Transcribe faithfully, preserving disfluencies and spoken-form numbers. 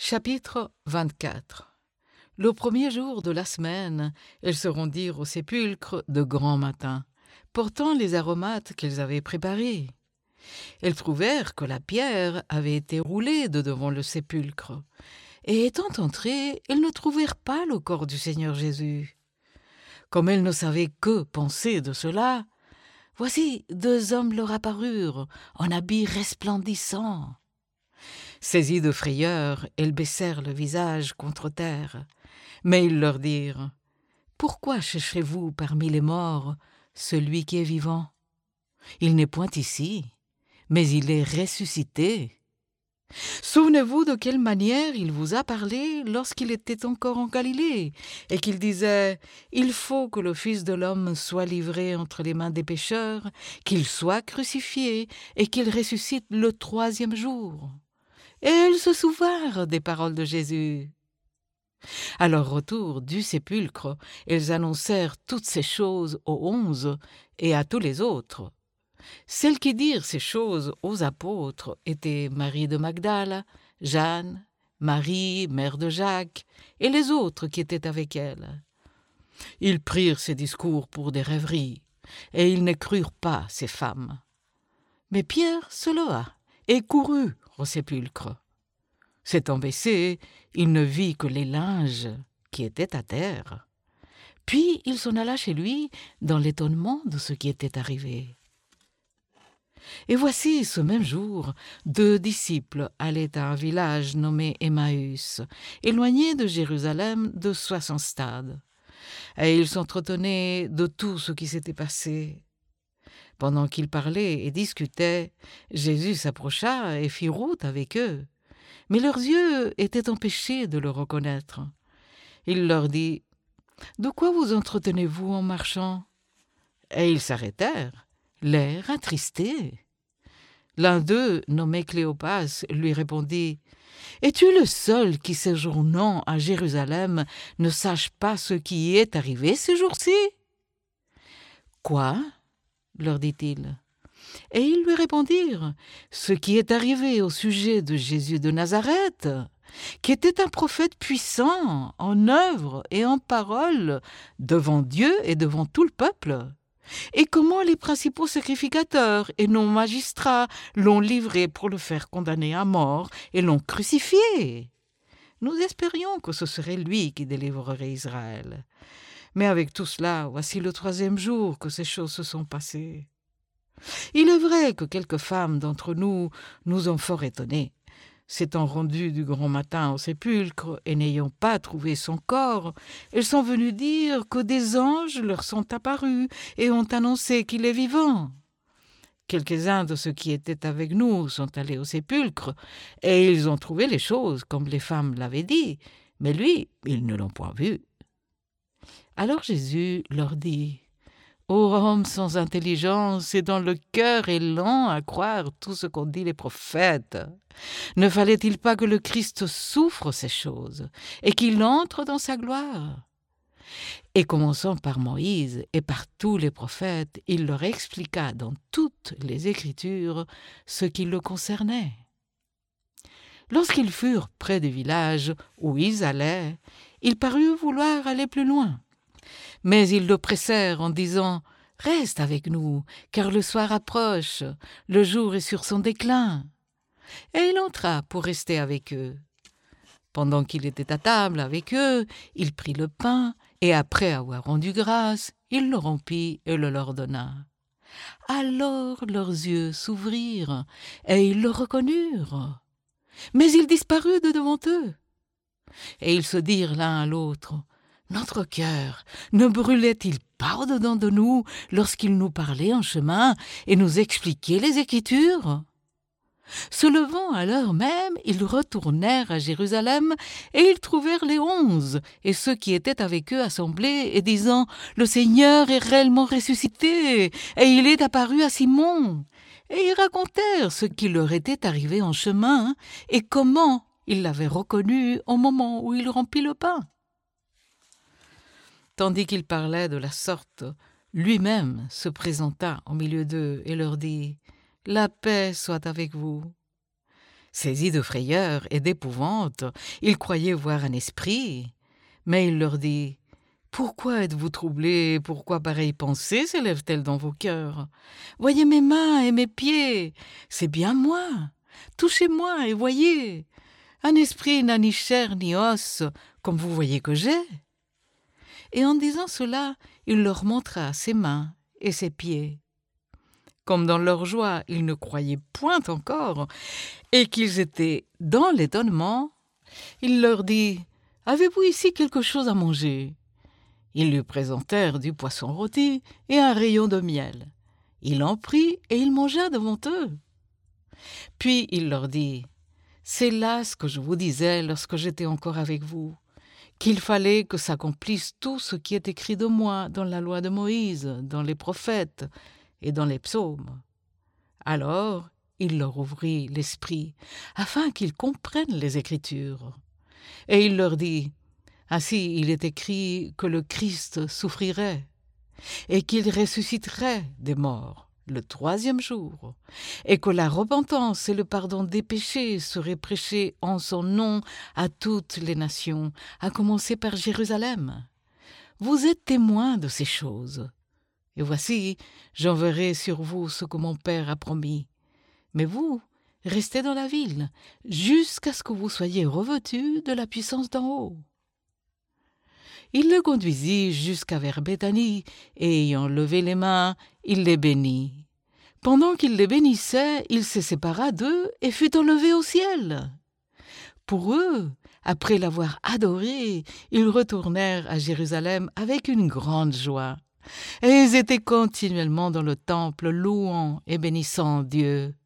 Chapitre vingt-quatre. Le premier jour de la semaine, elles se rendirent au sépulcre de grand matin, portant les aromates qu'elles avaient préparés. Elles trouvèrent que la pierre avait été roulée de devant le sépulcre, et étant entrées, elles ne trouvèrent pas le corps du Seigneur Jésus. Comme elles ne savaient que penser de cela, voici deux hommes leur apparurent, en habits resplendissants. Saisies de frayeur, elles baissèrent le visage contre terre. Mais ils leur dirent : « Pourquoi cherchez-vous parmi les morts celui qui est vivant ? Il n'est point ici, mais il est ressuscité. Souvenez-vous de quelle manière il vous a parlé lorsqu'il était encore en Galilée, et qu'il disait : il faut que le Fils de l'homme soit livré entre les mains des pécheurs, qu'il soit crucifié, et qu'il ressuscite le troisième jour. » Et elles se souvinrent des paroles de Jésus. À leur retour du sépulcre, elles annoncèrent toutes ces choses aux onze et à tous les autres. Celles qui dirent ces choses aux apôtres étaient Marie de Magdala, Jeanne, Marie, mère de Jacques, et les autres qui étaient avec elles. Ils prirent ces discours pour des rêveries, et ils ne crurent pas ces femmes. Mais Pierre se leva et courut au sépulcre. S'étant baissé, il ne vit que les linges qui étaient à terre. Puis il s'en alla chez lui dans l'étonnement de ce qui était arrivé. Et voici, ce même jour, deux disciples allaient à un village nommé Emmaüs, éloigné de Jérusalem de soixante stades. Et ils s'entretenaient de tout ce qui s'était passé. Pendant qu'ils parlaient et discutaient, Jésus s'approcha et fit route avec eux. Mais leurs yeux étaient empêchés de le reconnaître. Il leur dit : « De quoi vous entretenez-vous en marchant ? » Et ils s'arrêtèrent, l'air attristé. L'un d'eux, nommé Cléopas, lui répondit : « Es-tu le seul qui, séjournant à Jérusalem, ne sache pas ce qui y est arrivé ces jours-ci ? » « Quoi ? » leur dit-il. Et ils lui répondirent : « Ce qui est arrivé au sujet de Jésus de Nazareth, qui était un prophète puissant en œuvre et en parole devant Dieu et devant tout le peuple, et comment les principaux sacrificateurs et non magistrats l'ont livré pour le faire condamner à mort et l'ont crucifié. Nous espérions que ce serait lui qui délivrerait Israël. Mais avec tout cela, voici le troisième jour que ces choses se sont passées. Il est vrai que quelques femmes d'entre nous nous ont fort étonnés. S'étant rendues du grand matin au sépulcre et n'ayant pas trouvé son corps, elles sont venues dire que des anges leur sont apparus et ont annoncé qu'il est vivant. Quelques-uns de ceux qui étaient avec nous sont allés au sépulcre et ils ont trouvé les choses comme les femmes l'avaient dit, mais lui, ils ne l'ont point vu. Alors Jésus leur dit : « Ô homme sans intelligence et dont le cœur est lent à croire tout ce qu'ont dit les prophètes, ne fallait-il pas que le Christ souffre ces choses et qu'il entre dans sa gloire ? » Et commençant par Moïse et par tous les prophètes, il leur expliqua dans toutes les Écritures ce qui le concernait. Lorsqu'ils furent près du village où ils allaient, il parut vouloir aller plus loin. Mais ils le pressèrent en disant : « Reste avec nous, car le soir approche, le jour est sur son déclin. » Et il entra pour rester avec eux. Pendant qu'il était à table avec eux, il prit le pain, et après avoir rendu grâce, il le rompit et le leur donna. Alors leurs yeux s'ouvrirent, et ils le reconnurent. Mais il disparut de devant eux. Et ils se dirent l'un à l'autre : « Notre cœur ne brûlait-il pas au-dedans de nous lorsqu'il nous parlait en chemin et nous expliquait les Écritures ?» Se levant à l'heure même, ils retournèrent à Jérusalem et ils trouvèrent les onze et ceux qui étaient avec eux assemblés et disant : « Le Seigneur est réellement ressuscité et il est apparu à Simon. » Et ils racontèrent ce qui leur était arrivé en chemin et comment ils l'avaient reconnu au moment où il rompit le pain. Tandis qu'il parlait de la sorte, lui-même se présenta au milieu d'eux et leur dit : « La paix soit avec vous. » Saisis de frayeur et d'épouvante, ils croyaient voir un esprit. Mais il leur dit: « Pourquoi êtes-vous troublés? Pourquoi pareille pensée s'élève-t-elle dans vos cœurs? Voyez mes mains et mes pieds, c'est bien moi. Touchez-moi et voyez. Un esprit n'a ni chair ni os, comme vous voyez que j'ai. » Et en disant cela, il leur montra ses mains et ses pieds. Comme dans leur joie, ils ne croyaient point encore, et qu'ils étaient dans l'étonnement, il leur dit: « Avez-vous ici quelque chose à manger ?» Ils lui présentèrent du poisson rôti et un rayon de miel. Il en prit et il mangea devant eux. Puis il leur dit: « C'est là ce que je vous disais lorsque j'étais encore avec vous, qu'il fallait que s'accomplisse tout ce qui est écrit de moi dans la loi de Moïse, dans les prophètes et dans les psaumes. » Alors il leur ouvrit l'esprit, afin qu'ils comprennent les Écritures. Et il leur dit: « Ainsi il est écrit que le Christ souffrirait, et qu'il ressusciterait des morts le troisième jour, et que la repentance et le pardon des péchés seraient prêchés en son nom à toutes les nations, à commencer par Jérusalem. Vous êtes témoins de ces choses. Et voici, j'enverrai sur vous ce que mon Père a promis. Mais vous, restez dans la ville, jusqu'à ce que vous soyez revêtus de la puissance d'en haut. » Il le conduisit jusqu'à vers Béthanie, et ayant levé les mains, il les bénit. Pendant qu'il les bénissait, il se sépara d'eux et fut enlevé au ciel. Pour eux, après l'avoir adoré, ils retournèrent à Jérusalem avec une grande joie. Et ils étaient continuellement dans le temple, louant et bénissant Dieu.